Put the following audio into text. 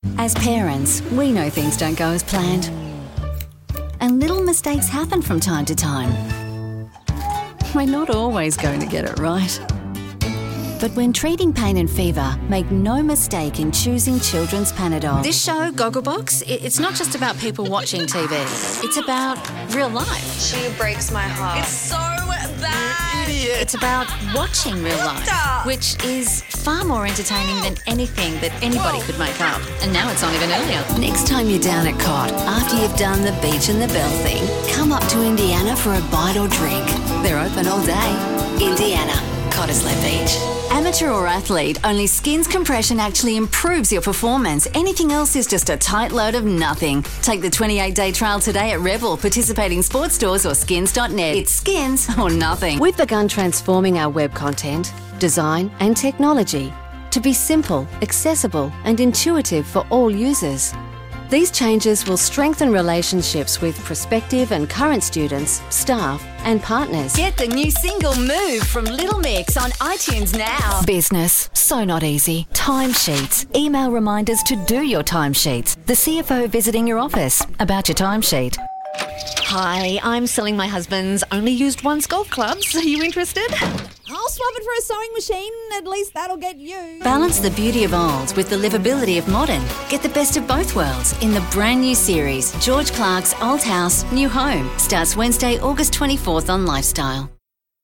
As parents, we know things don't go as planned. And little mistakes happen from time to time. We're not always going to get it right. But when treating pain and fever, make no mistake in choosing Children's Panadol. This show, Gogglebox, it's not just about people watching TV. It's about real life. She breaks my heart. It's so bad. Idiot. It's about watching real life, which is far more entertaining than anything that anybody could make up. And now it's on even earlier. Next time you're down at COT, after you've done the beach and the bell thing, come up to Indiana for a bite or drink. They're open all day. Indiana, Cottesloe Beach. Amateur or athlete, only Skins Compression actually improves your performance. Anything else is just a tight load of nothing. Take the 28-day trial today at Rebel, participating sports stores or skins.net. It's skins or nothing. We've begun transforming our web content, design and technology to be simple, accessible and intuitive for all users. These changes will strengthen relationships with prospective and current students, staff and partners. Get the new single Move from Little Mix on iTunes now. Business, so not easy. Timesheets. Email reminders to do your timesheets. The CFO visiting your office about your timesheet. Hi, I'm selling my husband's only used once golf clubs. Are you interested? I'll swap it for a sewing machine. At least that'll get you. Balance the beauty of old with the livability of modern. Get the best of both worlds in the brand new series, George Clark's Old House, New Home. Starts Wednesday, August 24th on Lifestyle.